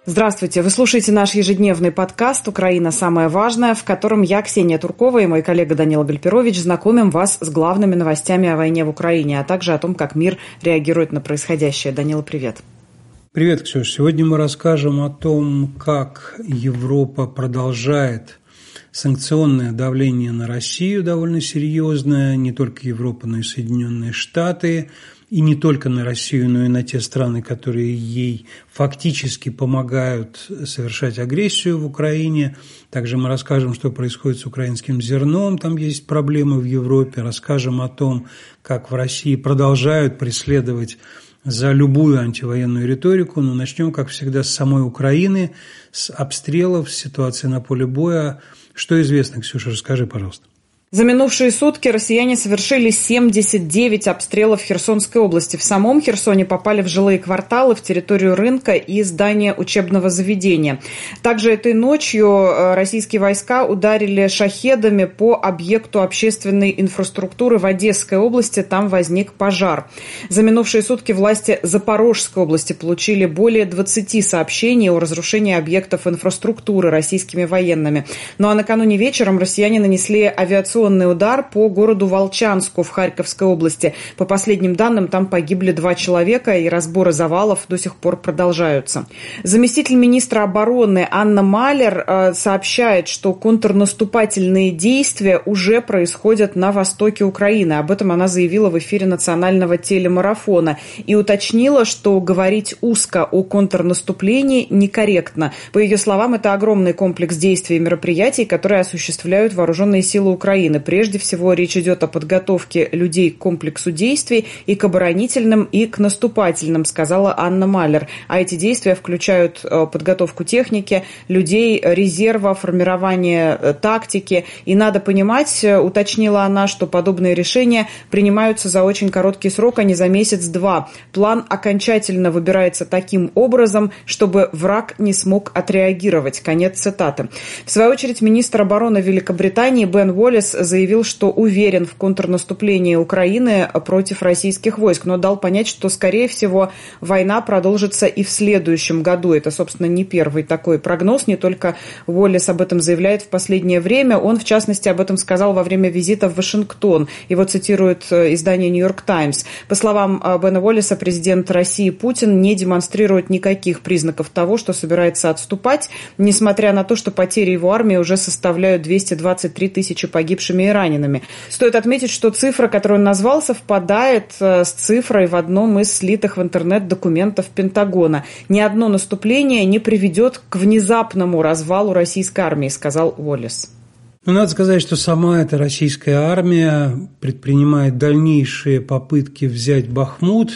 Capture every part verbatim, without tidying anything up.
Здравствуйте! Вы слушаете наш ежедневный подкаст «Украина. Самое важное», в котором я, Ксения Туркова, и мой коллега Данила Гальперович знакомим вас с главными новостями о войне в Украине, а также о том, как мир реагирует на происходящее. Данила, привет! Привет, Ксюша! Сегодня мы расскажем о том, как Европа продолжает санкционное давление на Россию, довольно серьезное, не только Европа, но и Соединенные Штаты, и не только на Россию, но и на те страны, которые ей фактически помогают совершать агрессию в Украине. Также мы расскажем, что происходит с украинским зерном, там есть проблемы в Европе, расскажем о том, как в России продолжают преследовать за любую антивоенную риторику, но начнем, как всегда, с самой Украины, с обстрелов, с ситуации на поле боя. Что известно, Ксюша, расскажи, пожалуйста. За минувшие сутки россияне совершили семьдесят девять обстрелов в Херсонской области. В самом Херсоне попали в жилые кварталы, в территорию рынка и здания учебного заведения. Также этой ночью российские войска ударили шахедами по объекту общественной инфраструктуры в Одесской области. Там возник пожар. За минувшие сутки власти Запорожской области получили более двадцати сообщений о разрушении объектов инфраструктуры российскими военными. Ну а накануне вечером россияне нанесли авиационный удар по городу Волчанску в Харьковской области. По последним данным, там погибли два человека, и разборы завалов до сих пор продолжаются. Заместитель министра обороны Анна Малер сообщает, что контрнаступательные действия уже происходят на востоке Украины. Об этом она заявила в эфире национального телемарафона и уточнила, что говорить узко о контрнаступлении некорректно. По ее словам, это огромный комплекс действий и мероприятий, которые осуществляют вооруженные силы Украины. Прежде всего, речь идет о подготовке людей к комплексу действий и к оборонительным, и к наступательным, сказала Анна Малер. А эти действия включают подготовку техники, людей, резерва, формирование тактики. И надо понимать, уточнила она, что подобные решения принимаются за очень короткий срок, а не за месяц-два. План окончательно выбирается таким образом, чтобы враг не смог отреагировать. Конец цитаты. В свою очередь, министр обороны Великобритании Бен Уоллес заявил, что уверен в контрнаступлении Украины против российских войск, но дал понять, что, скорее всего, война продолжится и в следующем году. Это, собственно, не первый такой прогноз. Не только Уоллес об этом заявляет в последнее время. Он, в частности, об этом сказал во время визита в Вашингтон. Его цитирует издание «Нью-Йорк Таймс». По словам Бена Уоллеса, президент России Путин не демонстрирует никаких признаков того, что собирается отступать, несмотря на то, что потери его армии уже составляют двести двадцать три тысячи погибшими и ранеными. Стоит отметить, что цифра, которую он назвал, совпадает с цифрой в одном из слитых в интернет документов Пентагона. Ни одно наступление не приведет к внезапному развалу российской армии, сказал Уоллес. Ну, надо сказать, что сама эта российская армия предпринимает дальнейшие попытки взять Бахмут,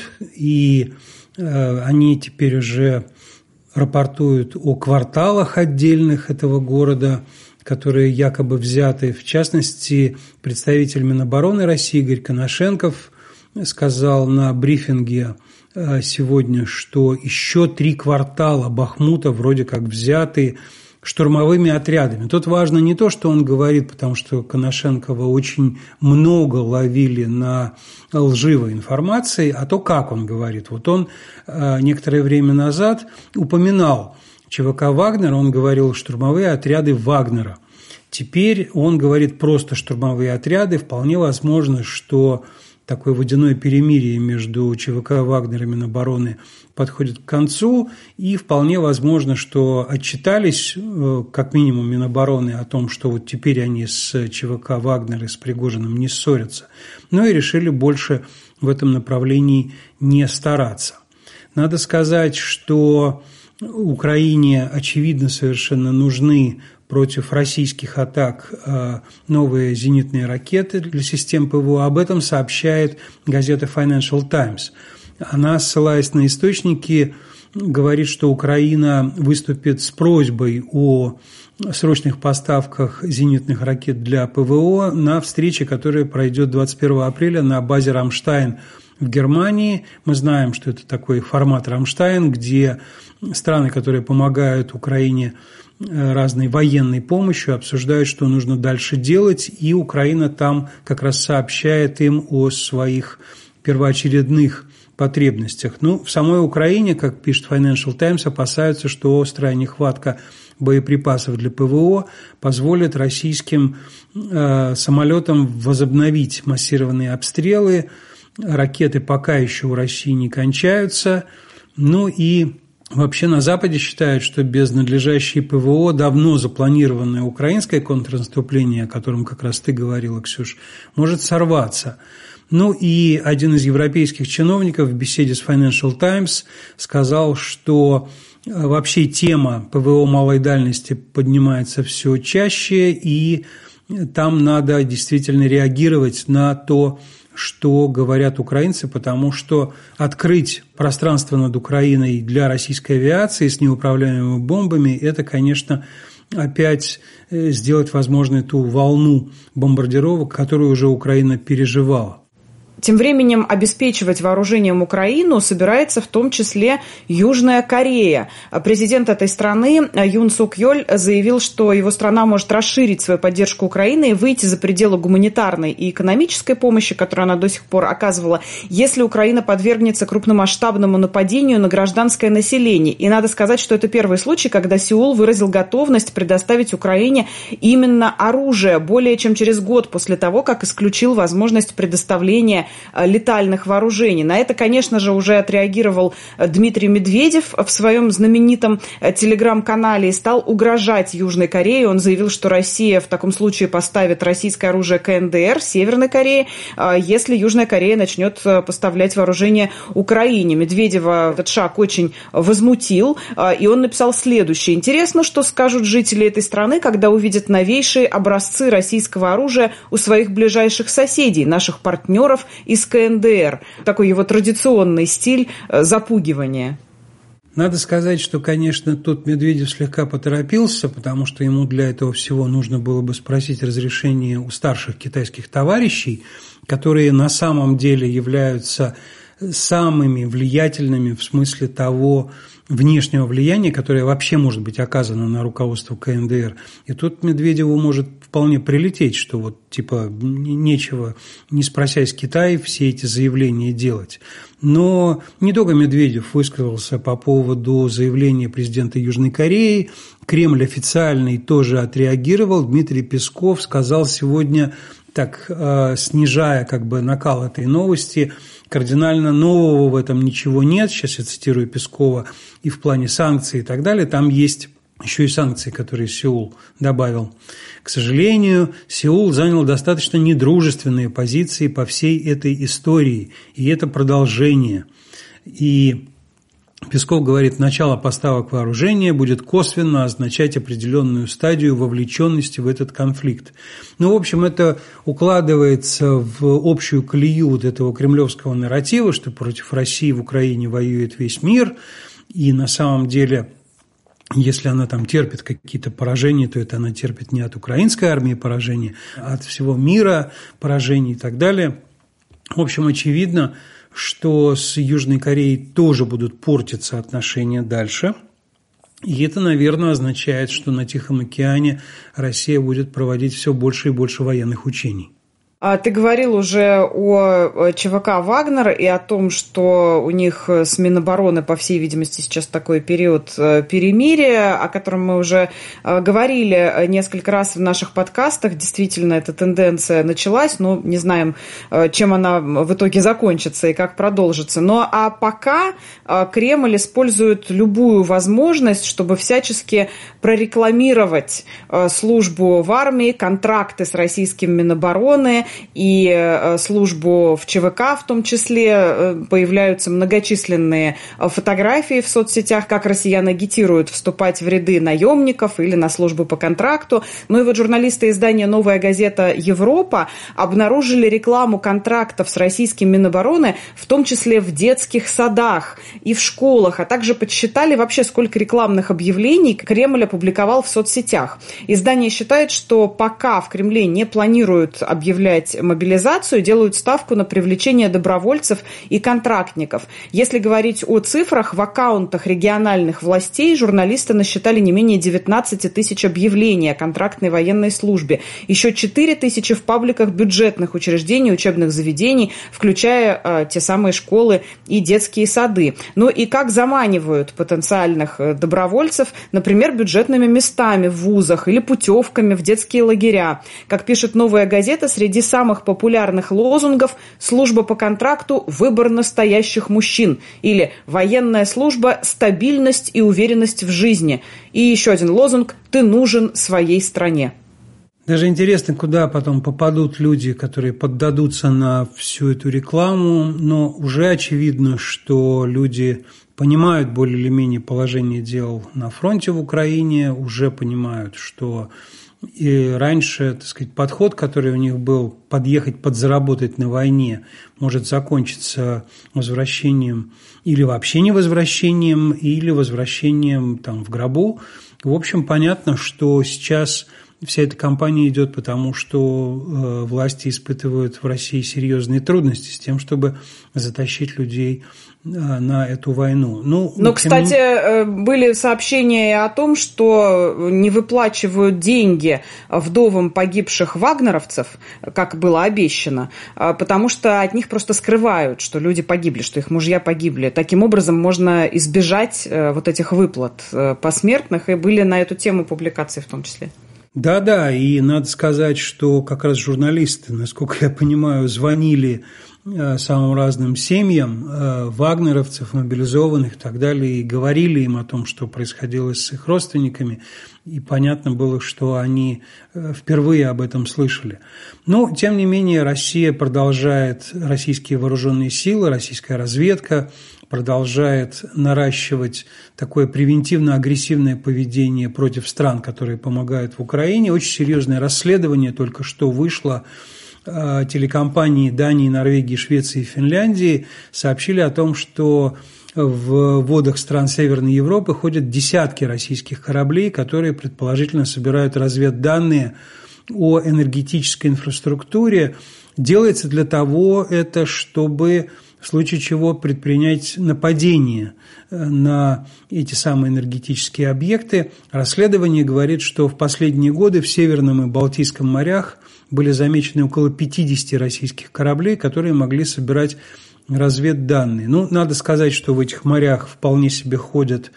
и э, они теперь уже рапортуют о кварталах отдельных этого города, которые якобы взяты. В частности, представитель Минобороны России Игорь Коношенков сказал на брифинге сегодня, что еще три квартала Бахмута вроде как взяты штурмовыми отрядами. Тут важно не то, что он говорит, потому что Коношенкова очень много ловили на лживой информации, а то, как он говорит. Вот он некоторое время назад упоминал ЧВК «Вагнер», он говорил штурмовые отряды Вагнера. Теперь он говорит просто штурмовые отряды. Вполне возможно, что такое водяное перемирие между ЧВК «Вагнер» и Минобороны подходит к концу, и вполне возможно, что отчитались, как минимум, Минобороны о том, что вот теперь они с ЧВК «Вагнер» и с Пригожиным не ссорятся, но и решили больше в этом направлении не стараться. Надо сказать, что Украине, очевидно, совершенно нужны против российских атак новые зенитные ракеты для систем ПВО. Об этом сообщает газета Financial Times. Она, ссылаясь на источники, говорит, что Украина выступит с просьбой о срочных поставках зенитных ракет для ПВО на встрече, которая пройдет двадцать первого апреля на базе «Рамштайн» в Германии. Мы знаем, что это такой формат «Рамштайн», где страны, которые помогают Украине разной военной помощью, обсуждают, что нужно дальше делать, и Украина там как раз сообщает им о своих первоочередных потребностях. Ну, в самой Украине, как пишет Financial Times, опасаются, что острая нехватка боеприпасов для ПВО позволит российским э, самолетам возобновить массированные обстрелы. Ракеты пока еще у России не кончаются. Ну и вообще на Западе считают, что без надлежащей ПВО давно запланированное украинское контрнаступление, о котором как раз ты говорила, Ксюш, может сорваться. Ну и один из европейских чиновников в беседе с Financial Times сказал, что вообще тема ПВО малой дальности поднимается все чаще, и там надо действительно реагировать на то, что говорят украинцы, потому что открыть пространство над Украиной для российской авиации с неуправляемыми бомбами – это, конечно, опять сделать возможной ту волну бомбардировок, которую уже Украина переживала. Тем временем обеспечивать вооружением Украину собирается в том числе Южная Корея. Президент этой страны Юн Сук Йоль заявил, что его страна может расширить свою поддержку Украины и выйти за пределы гуманитарной и экономической помощи, которую она до сих пор оказывала, если Украина подвергнется крупномасштабному нападению на гражданское население. И надо сказать, что это первый случай, когда Сеул выразил готовность предоставить Украине именно оружие более чем через год после того, как исключил возможность предоставления летальных вооружений. На это, конечно же, уже отреагировал Дмитрий Медведев в своем знаменитом телеграм-канале и стал угрожать Южной Корее. Он заявил, что Россия в таком случае поставит российское оружие ка эн дэ эр, Северной Корее, если Южная Корея начнет поставлять вооружение Украине. Медведева этот шаг очень возмутил, и он написал следующее. Интересно, что скажут жители этой страны, когда увидят новейшие образцы российского оружия у своих ближайших соседей, наших партнеров из ка эн дэ эр. Такой его традиционный стиль запугивания. Надо сказать, что, конечно, тут Медведев слегка поторопился, потому что ему для этого всего нужно было бы спросить разрешение у старших китайских товарищей, которые на самом деле являются самыми влиятельными в смысле того внешнего влияния, которое вообще может быть оказано на руководство ка эн дэ эр. И тут Медведеву может вполне прилететь, что вот типа нечего, не спросясь Китая, все эти заявления делать. Но не только Медведев высказался по поводу заявления президента Южной Кореи. Кремль официальный тоже отреагировал. Дмитрий Песков сказал сегодня, так снижая как бы накал этой новости, кардинально нового в этом ничего нет. Сейчас я цитирую Пескова, и в плане санкций и так далее. Там есть еще и санкции, которые Сеул добавил. К сожалению, Сеул занял достаточно недружественные позиции по всей этой истории, и это продолжение. И Песков говорит, начало поставок вооружения будет косвенно означать определенную стадию вовлеченности в этот конфликт. Ну, в общем, это укладывается в общую колею вот этого кремлевского нарратива, что против России в Украине воюет весь мир, и на самом деле, если она там терпит какие-то поражения, то это она терпит не от украинской армии поражения, а от всего мира поражений и так далее. В общем, очевидно, что с Южной Кореей тоже будут портиться отношения дальше. И это, наверное, означает, что на Тихом океане Россия будет проводить все больше и больше военных учений. Ты говорил уже о ЧВК «Вагнер» и о том, что у них с Минобороны, по всей видимости, сейчас такой период перемирия, о котором мы уже говорили несколько раз в наших подкастах. Действительно, эта тенденция началась, но не знаем, чем она в итоге закончится и как продолжится. Но а пока Кремль использует любую возможность, чтобы всячески прорекламировать службу в армии, контракты с российским Минобороны, и службу в ЧВК в том числе. Появляются многочисленные фотографии в соцсетях, как россияне агитируют вступать в ряды наемников или на службу по контракту. Ну и вот журналисты издания «Новая газета Европа» обнаружили рекламу контрактов с российским Минобороны, в том числе в детских садах и в школах, а также подсчитали вообще, сколько рекламных объявлений Кремль опубликовал в соцсетях. Издание считает, что пока в Кремле не планируют объявлять начать мобилизацию, делают ставку на привлечение добровольцев и контрактников. Если говорить о цифрах, в аккаунтах региональных властей журналисты насчитали не менее девятнадцать тысяч объявлений о контрактной военной службе. Еще четыре тысячи в пабликах бюджетных учреждений, учебных заведений, включая э, те самые школы и детские сады. Ну и как заманивают потенциальных добровольцев, например, бюджетными местами в вузах или путевками в детские лагеря. Как пишет «Новая газета», среди самых популярных лозунгов «Служба по контракту – выбор настоящих мужчин» или «Военная служба – стабильность и уверенность в жизни». И еще один лозунг «Ты нужен своей стране». Даже интересно, куда потом попадут люди, которые поддадутся на всю эту рекламу, но уже очевидно, что люди понимают более или менее положение дел на фронте в Украине, уже понимают, что и раньше, так сказать, подход, который у них был, подъехать, подзаработать на войне, может закончиться возвращением или вообще не возвращением, или возвращением там в гробу. В общем, понятно, что сейчас вся эта кампания идет потому, что э, власти испытывают в России серьезные трудности с тем, чтобы затащить людей э, на эту войну. Ну, Но, кстати, э, были сообщения о том, что не выплачивают деньги вдовам погибших вагнеровцев, как было обещано, потому что от них просто скрывают, что люди погибли, что их мужья погибли. Таким образом, можно избежать э, вот этих выплат э, посмертных, и были на эту тему публикации в том числе. Да-да, и надо сказать, что как раз журналисты, насколько я понимаю, звонили самым разным семьям вагнеровцев, мобилизованных и так далее, и говорили им о том, что происходило с их родственниками, и понятно было, что они впервые об этом слышали. Но, тем не менее, Россия продолжает, российские вооруженные силы, российская разведка продолжает наращивать такое превентивно-агрессивное поведение против стран, которые помогают в Украине. Очень серьезное расследование только что вышло. Телекомпании Дании, Норвегии, Швеции и Финляндии сообщили о том, что в водах стран Северной Европы ходят десятки российских кораблей, которые предположительно собирают разведданные о энергетической инфраструктуре. Делается для того это, чтобы в случае чего предпринять нападение на эти самые энергетические объекты. Расследование говорит, что в последние годы в Северном и Балтийском морях были замечены около пятидесяти российских кораблей, которые могли собирать разведданные. Ну, надо сказать, что в этих морях вполне себе ходят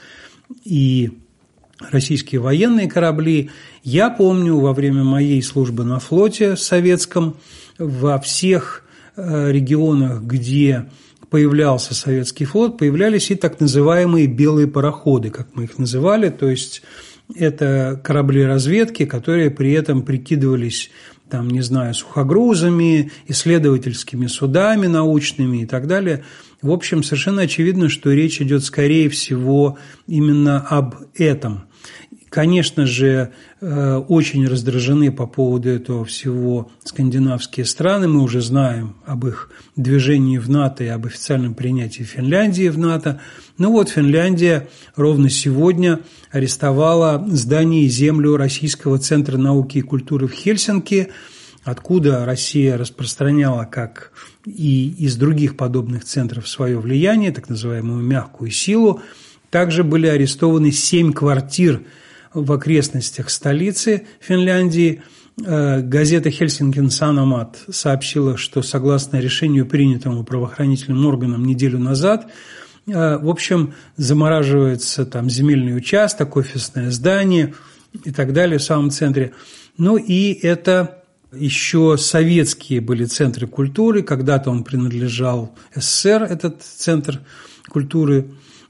и российские военные корабли. Я помню, во время моей службы на флоте советском, во всех регионах, где появлялся советский флот, появлялись и так называемые белые пароходы, как мы их называли, то есть это корабли разведки, которые при этом прикидывались, там, не знаю, сухогрузами, исследовательскими судами научными и так далее. В общем, совершенно очевидно, что речь идет, скорее всего, именно об этом. Конечно же, очень раздражены по поводу этого всего скандинавские страны. Мы уже знаем об их движении в НАТО и об официальном принятии Финляндии в НАТО. Ну вот, Финляндия ровно сегодня арестовала здание и землю Российского центра науки и культуры в Хельсинки, откуда Россия распространяла, как и из других подобных центров, свое влияние, так называемую мягкую силу. Также были арестованы семь квартир в окрестностях столицы Финляндии. Газета «Хельсинкин Саномат» сообщила, что согласно решению, принятому правоохранительным органам неделю назад, в общем, замораживается там земельный участок, офисное здание и так далее в самом центре. Ну и это еще советские были центры культуры, когда-то он принадлежал СССР, этот центр культуры.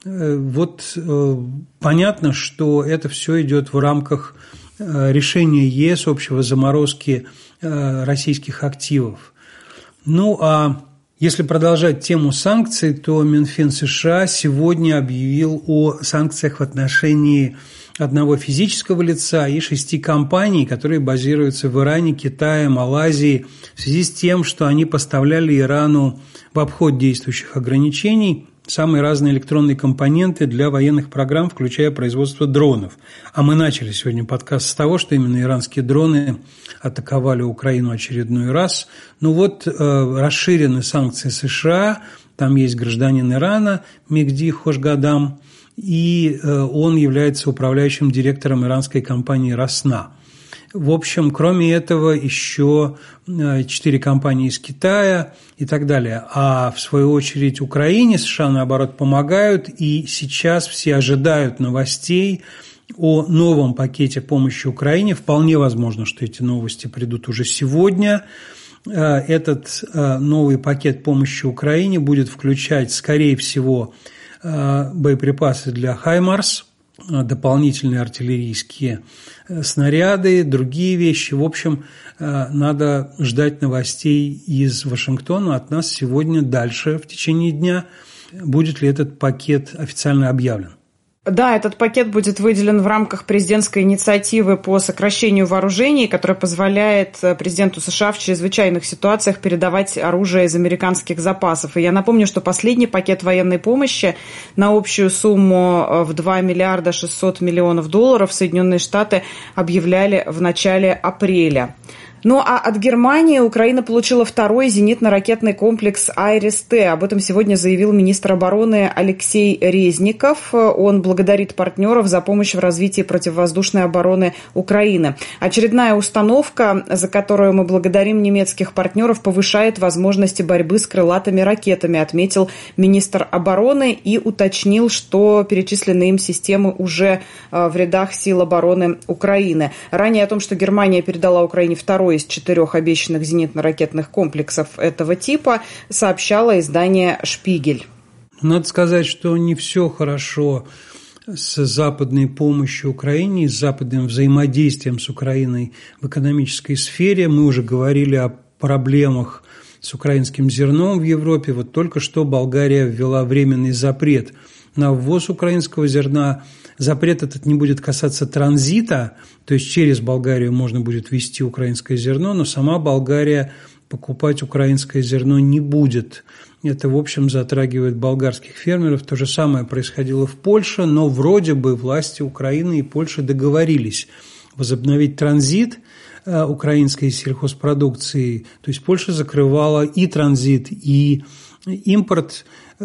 Вот понятно, что это все идет в рамках решения ЕС общего заморозки российских активов. Ну а если продолжать тему санкций, то Минфин США сегодня объявил о санкциях в отношении одного физического лица и шести компаний, которые базируются в Иране, Китае, Малайзии, в связи с тем, что они поставляли Ирану в обход действующих ограничений самые разные электронные компоненты для военных программ, включая производство дронов. А мы начали сегодня подкаст с того, что именно иранские дроны атаковали Украину очередной раз. Ну вот, э, расширены санкции США, там есть гражданин Ирана Мехди Хошгадам, и э, он является управляющим директором иранской компании «Росна». В общем, кроме этого, еще четыре компании из Китая и так далее. А в свою очередь Украине США, наоборот, помогают, и сейчас все ожидают новостей о новом пакете помощи Украине. Вполне возможно, что эти новости придут уже сегодня. Этот новый пакет помощи Украине будет включать, скорее всего, боеприпасы для «Хаймарс», дополнительные артиллерийские снаряды, другие вещи. В общем, надо ждать новостей из Вашингтона от нас сегодня дальше в течение дня. Будет ли этот пакет официально объявлен? Да, этот пакет будет выделен в рамках президентской инициативы по сокращению вооружений, которая позволяет президенту США в чрезвычайных ситуациях передавать оружие из американских запасов. И я напомню, что последний пакет военной помощи на общую сумму в два миллиарда шестьсот миллионов долларов Соединенные Штаты объявляли в начале апреля. Ну а от Германии Украина получила второй зенитно-ракетный комплекс «Айрис-Т». Об этом сегодня заявил министр обороны Алексей Резников. Он благодарит партнеров за помощь в развитии противовоздушной обороны Украины. Очередная установка, за которую мы благодарим немецких партнеров, повышает возможности борьбы с крылатыми ракетами, отметил министр обороны и уточнил, что перечисленные им системы уже в рядах сил обороны Украины. Ранее о том, что Германия передала Украине второй из четырех обещанных зенитно-ракетных комплексов этого типа, сообщало издание «Шпигель». Надо сказать, что не все хорошо с западной помощью Украине, с западным взаимодействием с Украиной в экономической сфере. Мы уже говорили о проблемах с украинским зерном в Европе. Вот только что Болгария ввела временный запрет на ввоз украинского зерна. Запрет этот не будет касаться транзита, то есть через Болгарию можно будет везти украинское зерно, но сама Болгария покупать украинское зерно не будет. Это, в общем, затрагивает болгарских фермеров. То же самое происходило в Польше, но вроде бы власти Украины и Польши договорились возобновить транзит украинской сельхозпродукции. То есть Польша закрывала и транзит, и импорт.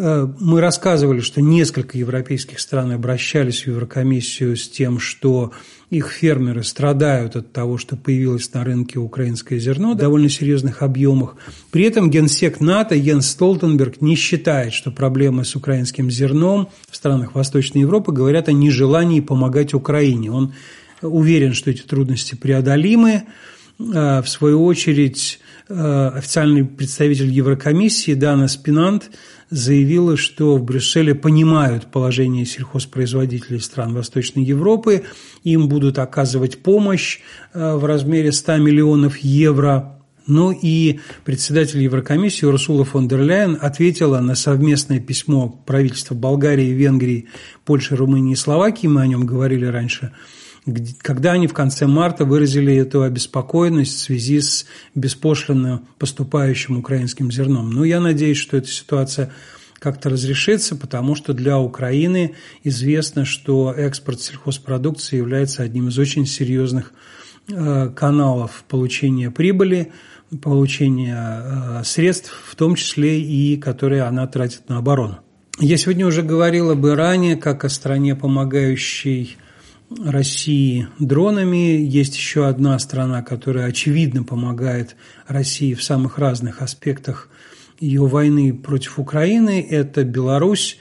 Мы рассказывали, что несколько европейских стран обращались в Еврокомиссию с тем, что их фермеры страдают от того, что появилось на рынке украинское зерно в довольно серьезных объемах. При этом генсек НАТО Йенс Столтенберг не считает, что проблемы с украинским зерном в странах Восточной Европы говорят о нежелании помогать Украине. Он уверен, что эти трудности преодолимы. В свою очередь, официальный представитель Еврокомиссии Дана Спинант заявила, что в Брюсселе понимают положение сельхозпроизводителей стран Восточной Европы, им будут оказывать помощь в размере ста миллионов евро. Ну и председатель Еврокомиссии Урсула фон дер Ляйен ответила на совместное письмо правительства Болгарии, Венгрии, Польши, Румынии и Словакии, мы о нем говорили раньше, когда они в конце марта выразили эту обеспокоенность в связи с беспошлинно поступающим украинским зерном. Но я надеюсь, что эта ситуация как-то разрешится, потому что для Украины известно, что экспорт сельхозпродукции является одним из очень серьезных каналов получения прибыли, получения средств, в том числе и которые она тратит на оборону. Я сегодня уже говорил об Иране как о стране, помогающей России дронами. Есть еще одна страна, которая очевидно помогает России в самых разных аспектах ее войны против Украины. Это Беларусь.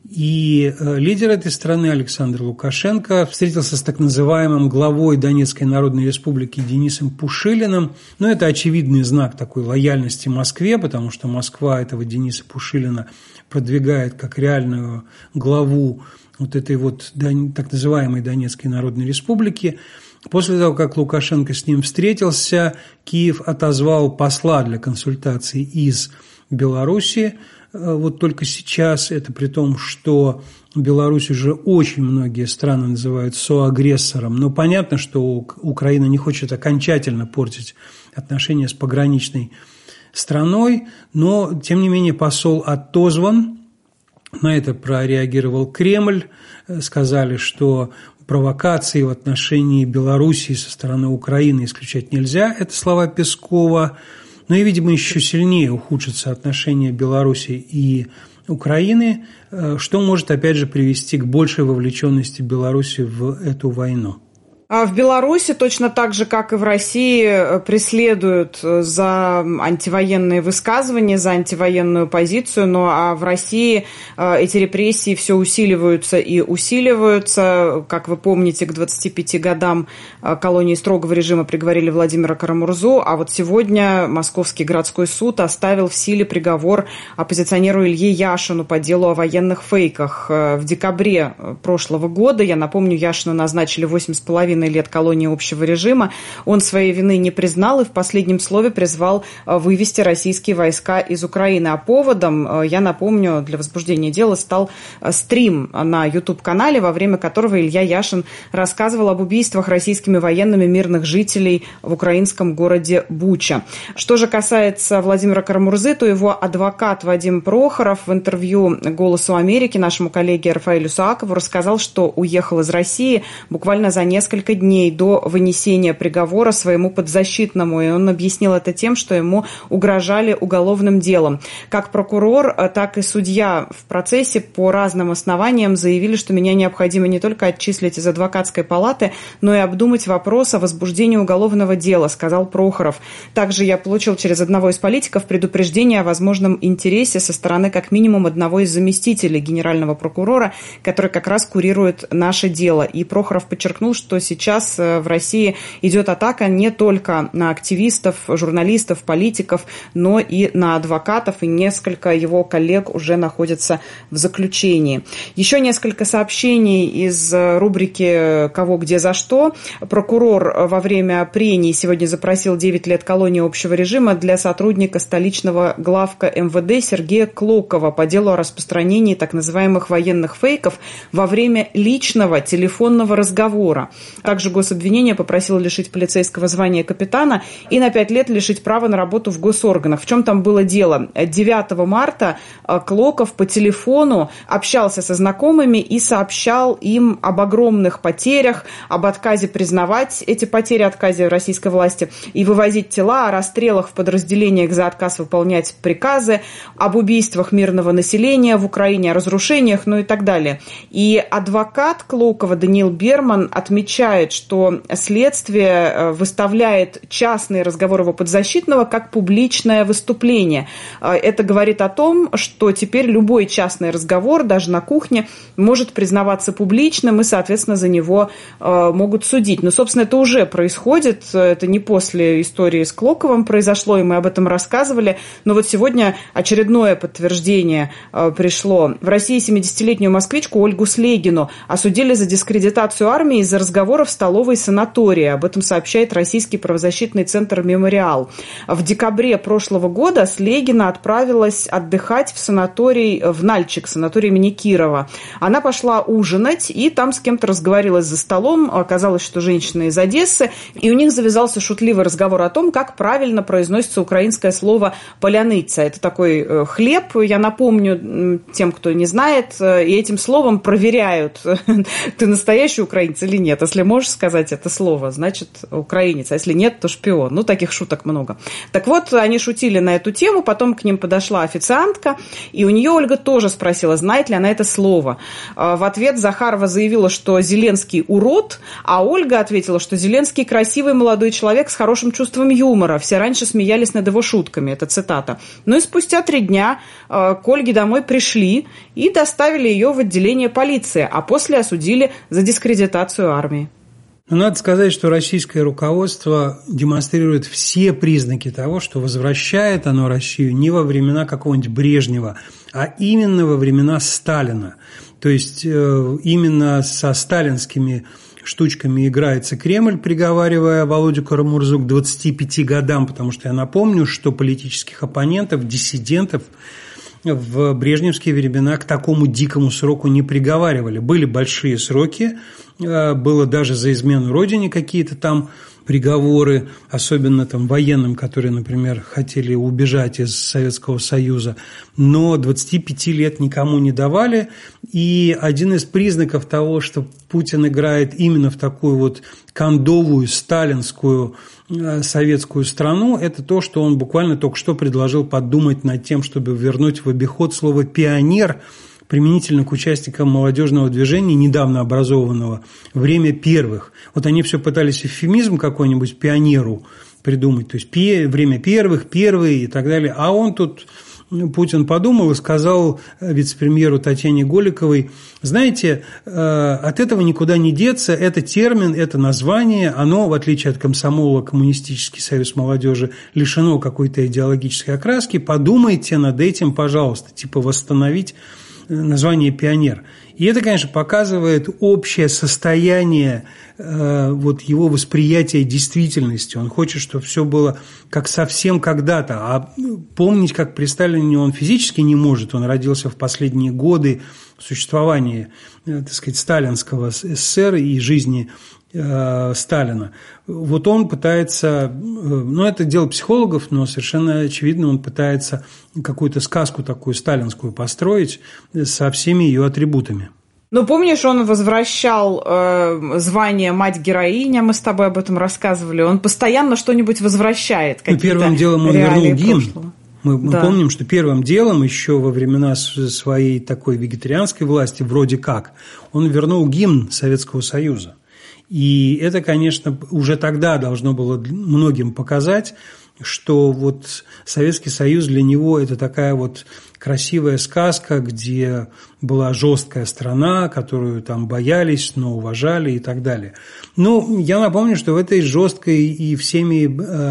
И лидер этой страны Александр Лукашенко встретился с так называемым главой Донецкой Народной Республики Денисом Пушилиным. Но это очевидный знак такой лояльности Москве, потому что Москва этого Дениса Пушилина продвигает как реальную главу вот этой вот так называемой Донецкой Народной Республики. После того, как Лукашенко с ним встретился, Киев отозвал посла для консультаций из Беларуси. Вот только сейчас, это при том, что Беларусь уже очень многие страны называют соагрессором. Но понятно, что Украина не хочет окончательно портить отношения с пограничной страной, но, тем не менее, посол отозван. На это прореагировал Кремль, сказали, что провокации в отношении Белоруссии со стороны Украины исключать нельзя. Это слова Пескова. Но и, видимо, еще сильнее ухудшатся отношения Беларуси и Украины, что может, опять же, привести к большей вовлеченности Беларуси в эту войну. А в Беларуси точно так же, как и в России, преследуют за антивоенные высказывания, за антивоенную позицию, но а в России эти репрессии все усиливаются и усиливаются. Как вы помните, к двадцати пяти годам колонии строгого режима приговорили Владимира Карамурзу, а вот сегодня Московский городской суд оставил в силе приговор оппозиционеру Илье Яшину по делу о военных фейках. В декабре прошлого года, я напомню, Яшину назначили восемь с половиной лет колонии общего режима. Он своей вины не признал и в последнем слове призвал вывести российские войска из Украины. А поводом, я напомню, для возбуждения дела стал стрим на YouTube-канале, во время которого Илья Яшин рассказывал об убийствах российскими военными мирных жителей в украинском городе Буча. Что же касается Владимира Карамурзы, то его адвокат Вадим Прохоров в интервью «Голосу Америки» нашему коллеге Рафаэлю Саакову рассказал, что уехал из России буквально за несколько дней до вынесения приговора своему подзащитному, и он объяснил это тем, что ему угрожали уголовным делом. Как прокурор, так и судья в процессе по разным основаниям заявили, что меня необходимо не только отчислить из адвокатской палаты, но и обдумать вопрос о возбуждении уголовного дела, сказал Прохоров. Также я получил через одного из политиков предупреждение о возможном интересе со стороны как минимум одного из заместителей генерального прокурора, который как раз курирует наше дело. И Прохоров подчеркнул, что сейчас Сейчас в России идет атака не только на активистов, журналистов, политиков, но и на адвокатов, и несколько его коллег уже находятся в заключении. Еще несколько сообщений из рубрики «Кого, где, за что». Прокурор во время прений сегодня запросил девять лет колонии общего режима для сотрудника столичного главка эм вэ дэ Сергея Клокова по делу о распространении так называемых военных фейков во время личного телефонного разговора. Также гособвинение попросило лишить полицейского звания капитана и на пять лет лишить права на работу в госорганах. В чем там было дело? девятого марта Клоков по телефону общался со знакомыми и сообщал им об огромных потерях, об отказе признавать эти потери, отказе российской власти и вывозить тела, о расстрелах в подразделениях за отказ выполнять приказы, об убийствах мирного населения в Украине, о разрушениях, ну и так далее. И адвокат Клокова Даниил Берман отмечает, что следствие выставляет частные разговоры его подзащитного как публичное выступление. Это говорит о том, что теперь любой частный разговор, даже на кухне, может признаваться публичным и, соответственно, за него могут судить. Но, собственно, это уже происходит. Это не после истории с Клоковым произошло, и мы об этом рассказывали. Но вот сегодня очередное подтверждение пришло. В России семидесятилетнюю москвичку Ольгу Слегину осудили за дискредитацию армии из-за разговоров в столовой санатории. Об этом сообщает Российский правозащитный центр «Мемориал». В декабре прошлого года Слегина отправилась отдыхать в санаторий в Нальчик, санаторий имени Кирова. Она пошла ужинать и там с кем-то разговорилась за столом. Оказалось, что женщина из Одессы, и у них завязался шутливый разговор о том, как правильно произносится украинское слово «поляныця». Это такой хлеб, я напомню тем, кто не знает, и этим словом проверяют, ты настоящий украинец или нет. Если можешь сказать это слово, значит, украинец, а если нет, то шпион. Ну, таких шуток много. Так вот, они шутили на эту тему, потом к ним подошла официантка, и у нее Ольга тоже спросила, знает ли она это слово. В ответ Захарова заявила, что Зеленский урод, а Ольга ответила, что Зеленский красивый молодой человек с хорошим чувством юмора. Все раньше смеялись над его шутками, это цитата. Ну и спустя три дня к Ольге домой пришли и доставили ее в отделение полиции, а после осудили за дискредитацию армии. Но надо сказать, что российское руководство демонстрирует все признаки того, что возвращает оно Россию не во времена какого-нибудь Брежнева, а именно во времена Сталина. То есть именно со сталинскими штучками играется Кремль, приговаривая Володю Карамурзу к двадцати пяти годам, потому что я напомню, что политических оппонентов, диссидентов в брежневские времена к такому дикому сроку не приговаривали. Были большие сроки, было даже за измену родине какие-то там приговоры, особенно там военным, которые, например, хотели убежать из Советского Союза, но двадцати пяти лет никому не давали. И один из признаков того, что Путин играет именно в такую вот кондовую, сталинскую советскую страну, это то, что он буквально только что предложил подумать над тем, чтобы вернуть в обиход слово «пионер», применительно к участникам молодежного движения, недавно образованного, время первых. Вот они все пытались эвфемизм какой-нибудь пионеру придумать, то есть время первых, первые и так далее. А он тут, Путин подумал и сказал вице-премьеру Татьяне Голиковой: знаете, от этого никуда не деться, это термин, это название, оно, в отличие от комсомола, Коммунистический союз молодежи, лишено какой-то идеологической окраски, подумайте над этим, пожалуйста, типа восстановить название «пионер». И это, конечно, показывает общее состояние э, вот его восприятия действительности. Он хочет, чтобы все было как совсем когда-то. А помнить, как при Сталине, он физически не может. Он родился в последние годы существования, э, так сказать, сталинского СССР и жизни э, Сталина. Вот он пытается, э, ну, это дело психологов, но совершенно очевидно, он пытается какую-то сказку такую сталинскую построить со всеми ее атрибутами. Ну, помнишь, он возвращал э, звание «Мать-героиня», мы с тобой об этом рассказывали, он постоянно что-нибудь возвращает. Ну, первым делом он вернул гимн. Прошлого. Мы, мы да. помним, что первым делом еще во времена своей такой вегетарианской власти, вроде как, он вернул гимн Советского Союза. И это, конечно, уже тогда должно было многим показать, что вот Советский Союз для него – это такая вот красивая сказка, где была жесткая страна, которую там боялись, но уважали и так далее. Ну, я напомню, что в этой жесткой и всеми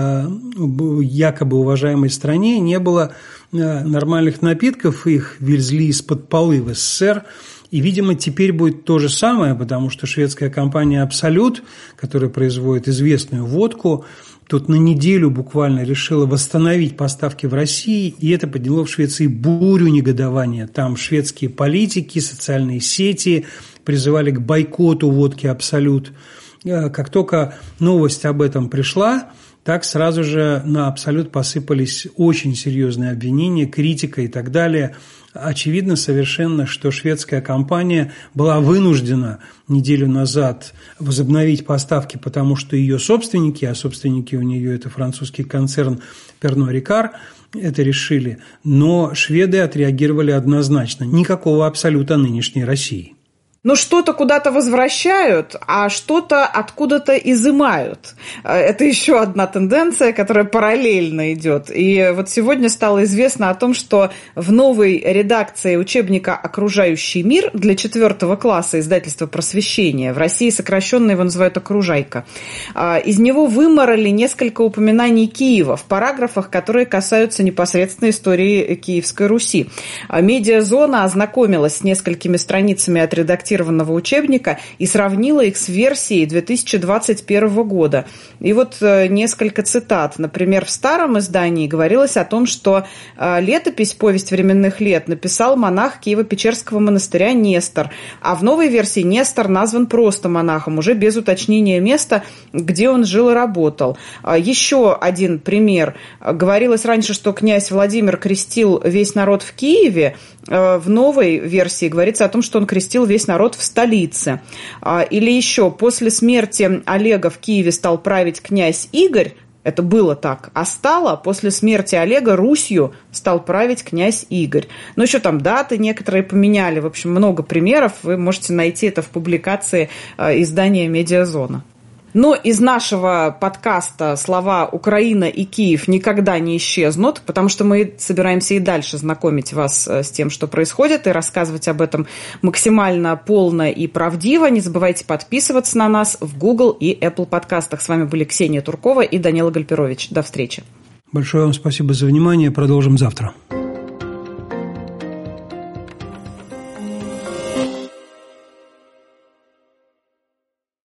э, якобы уважаемой стране не было э, нормальных напитков, их везли из-под полы в СССР. И, видимо, теперь будет то же самое, потому что шведская компания «Абсолют», которая производит известную водку, тут на неделю буквально решила восстановить поставки в России, и это подняло в Швеции бурю негодования. Там шведские политики, социальные сети призывали к бойкоту водки «Абсолют». Как только новость об этом пришла, так сразу же на «Абсолют» посыпались очень серьезные обвинения, критика и так далее. Очевидно совершенно, что шведская компания была вынуждена неделю назад возобновить поставки, потому что ее собственники, а собственники у нее это французский концерн Pernod Ricard, это решили. Но шведы отреагировали однозначно. Никакого «Абсолюта» нынешней России. Ну, что-то куда-то возвращают, а что-то откуда-то изымают. Это еще одна тенденция, которая параллельно идет. И вот сегодня стало известно о том, что в новой редакции учебника «Окружающий мир» для четвертого класса издательства «Просвещение», в России сокращенно его называют «Окружайка», из него выморали несколько упоминаний Киева в параграфах, которые касаются непосредственно истории Киевской Руси. Медиазона ознакомилась с несколькими страницами отредактированного учебника и сравнила их с версией две тысячи двадцать первого года. И вот несколько цитат. Например, в старом издании говорилось о том, что летопись «Повесть временных лет» написал монах Киево-Печерского монастыря Нестор, а в новой версии Нестор назван просто монахом, уже без уточнения места, где он жил и работал. Еще один пример. Говорилось раньше, что князь Владимир крестил весь народ в Киеве. В новой версии говорится о том, что он крестил весь народ в столице. Или еще, после смерти Олега в Киеве стал править князь Игорь, это было так, а стало после смерти Олега Русью стал править князь Игорь. Ну, еще там даты некоторые поменяли, в общем, много примеров, вы можете найти это в публикации издания «Медиазона». Но из нашего подкаста слова «Украина» и «Киев» никогда не исчезнут, потому что мы собираемся и дальше знакомить вас с тем, что происходит, и рассказывать об этом максимально полно и правдиво. Не забывайте подписываться на нас в Google и Apple подкастах. С вами были Ксения Туркова и Данила Гальперович. До встречи. Большое вам спасибо за внимание. Продолжим завтра.